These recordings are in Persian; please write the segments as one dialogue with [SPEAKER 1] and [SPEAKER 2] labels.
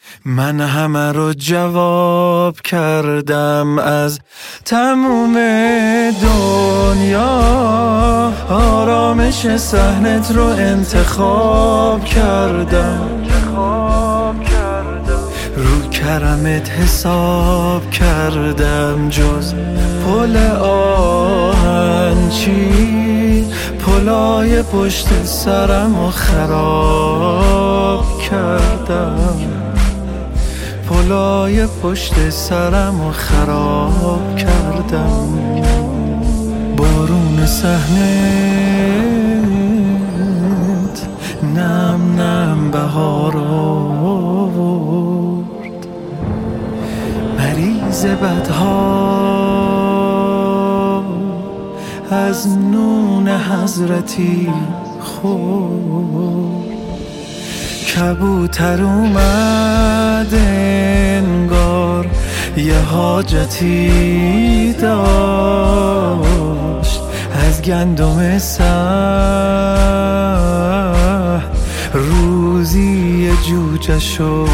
[SPEAKER 1] من همه رو جواب کردم از تموم دنیا، آرامش صحنت رو انتخاب کردم، رو کرمت حساب کردم. جز پل آهن چی پلای پشت سرم رو خراب کردم، پلای پشت سرم رو خراب کردم. بارون صحنت نم نم بهار آورد، مریض بدها از نون حضرتی خورد. کبوتر اومد انگار یه حاجتی داشت، از گندم سه روزی یه جوجه شد.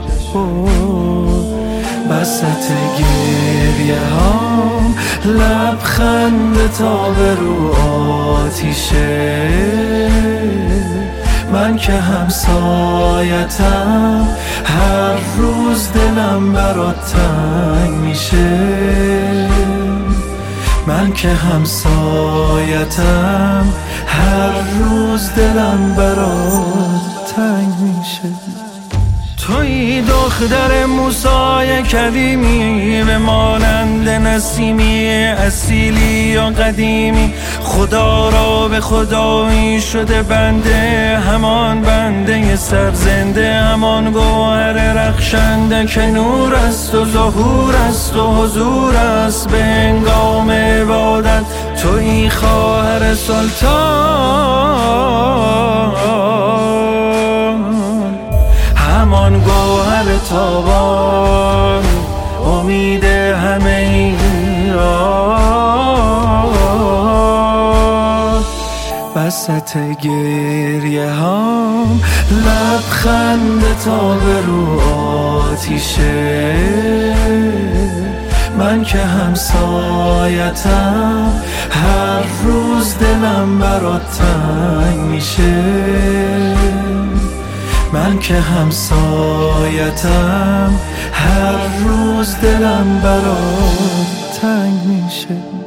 [SPEAKER 1] وسط گریه هام لبخند تا به رو آتیشه، من که همسایتم هر روز دلم برات تنگ میشه، من که همسایتم هر روز دلم برات تنگ میشه. توی دختر موسای کلیمی، به مانند نسیمی اصیلی و قدیمی، خدا را به خدایی شده بنده، همان بنده سرزنده، همان گوهر رخشنده که نور است و ظهور است و حضور است به هنگام عبادت. توی خواهر سلطان، همان گوهر تابان، امید همه ایران. وسط گریه هام لبخند تا به رو آتیشه، من که همسایتم هر روز دلم برات تنگ میشه، من که همسایتم هر روز دلم برات تنگ میشه.